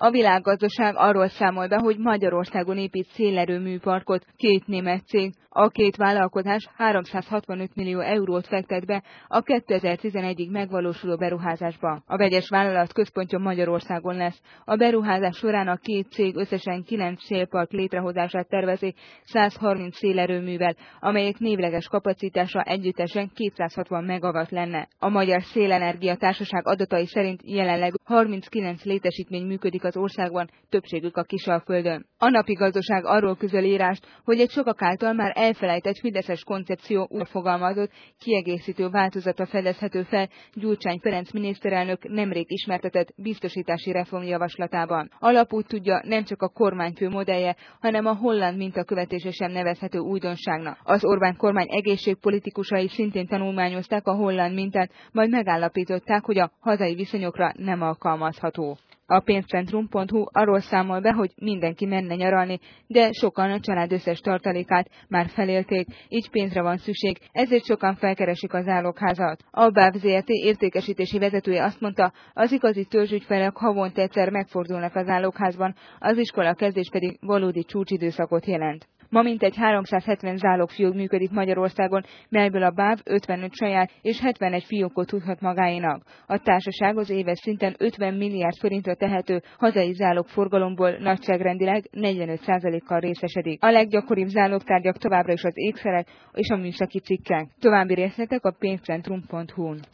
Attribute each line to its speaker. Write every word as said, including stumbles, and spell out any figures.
Speaker 1: A Világgazdaság arról számol be, hogy Magyarországon épít szélerőműparkot két német cég. A két vállalkozás háromszázhatvanöt millió eurót fektet be a kétezer-tizenegyig megvalósuló beruházásba. A vegyes vállalat központja Magyarországon lesz. A beruházás során a két cég összesen kilenc szélpark létrehozását tervezi százharminc szélerőművel, amelyek névleges kapacitása együttesen kétszázhatvan megawatt lenne. A Magyar Szélenergia Társaság adatai szerint jelenleg harminckilenc létesítmény működik az országban, többségük a Kisalföldön. A Napi Gazdaság arról közöl írást, hogy egy sokak által már elfelejtett fideszes koncepció úgy fogalmazott, kiegészítő változata fedezhető fel Gyurcsány Ferenc miniszterelnök nemrég ismertetett biztosítási reformjavaslatában. Alapút tudja, nem csak a kormányfő modellje, hanem a holland mintakövetése sem nevezhető újdonságnak. Az Orbán kormány egészségpolitikusai szintén tanulmányozták a holland mintát, majd megállapították, hogy a hazai viszonyokra nem alkalmazható. A pénzcentrum pont hu arról számol be, hogy mindenki menne nyaralni, de sokan a család összes tartalékát már felélték, így pénzre van szükség, ezért sokan felkeresik a zálogházat. A báb zé er té értékesítési vezetője azt mondta, az igazi törzsügyfelek havonta egyszer megfordulnak a zálogházban, az iskola kezdés pedig valódi csúcsidőszakot jelent. Ma mintegy háromszázhetven zálogfiók működik Magyarországon, melyből a báb ötvenöt saját és hetvenegy fiókot tudhat magáénak. A társaság az éves szinten ötven milliárd forintra tehető hazai zálogforgalomból nagyságrendileg negyvenöt százalékkal részesedik. A leggyakoribb zálogtárgyak továbbra is az ékszerek és a műszaki cikkek. További részletek a pénzcentrum pont hu-n.